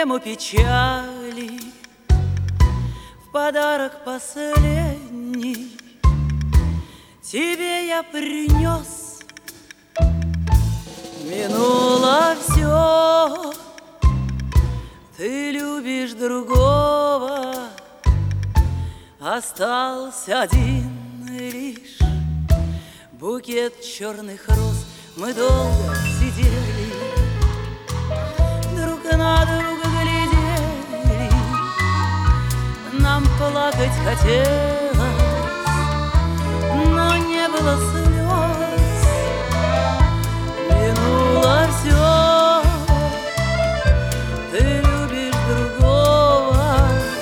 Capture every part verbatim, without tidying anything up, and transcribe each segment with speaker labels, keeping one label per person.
Speaker 1: эмблему печали, в подарок последний тебе я принес. Минуло все, ты любишь другого, остался один лишь букет черных роз. Мы долго сидели, друг на друга глядели, нам плакать хотелось, но не было слез. Минуло все, ты любишь другого,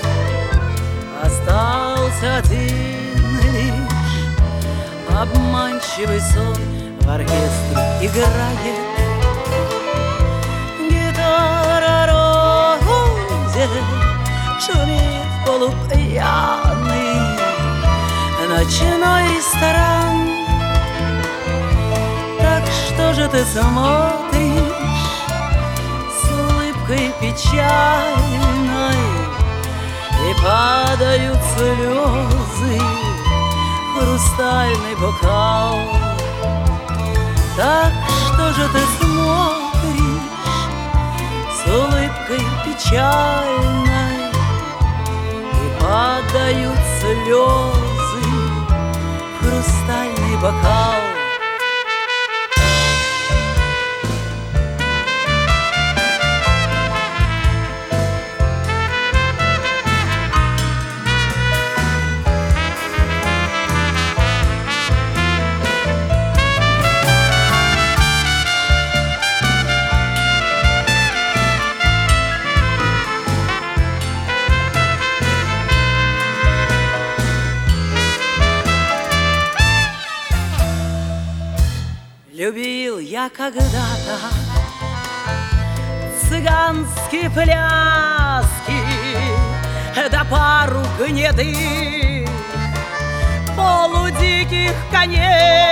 Speaker 1: остался один лишь обманчивый сон. В оркестре играет гитара розе, шумит полупьяный ночной ресторан. Так что же ты смотришь с улыбкой печальной, и падают слезы в хрустальный бокал? Так что же ты смотришь с улыбкой печальной, и падают слезы в хрустальный бокал? Любил я когда-то цыганские пляски, да пару гнедых полудиких коней.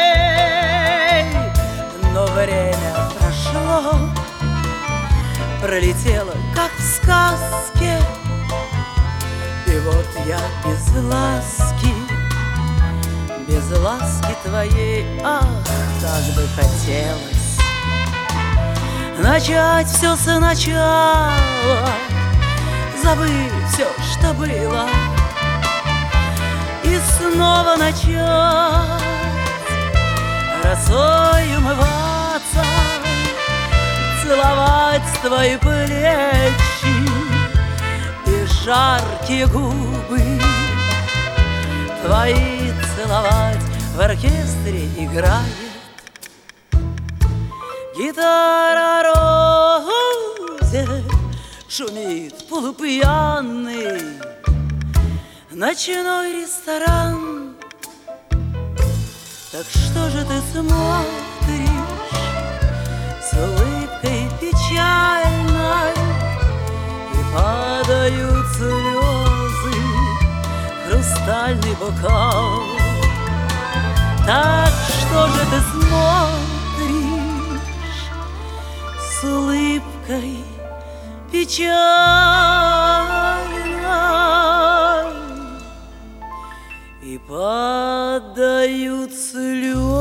Speaker 1: Но время прошло, пролетело, как в сказке, и вот я без ласки, без ласки твоей. Ах, так бы хотелось начать все сначала, забыть все, что было, и снова начать росой умываться, целовать твои плечи и жаркие губы твои целовать. В оркестре играет гитара розе, шумит полупьяный ночной ресторан. Так что же ты смотришь с улыбкой печальной, и падают слезы в хрустальный бокал? Так что же ты смотришь с улыбкой печальной, и падают слезы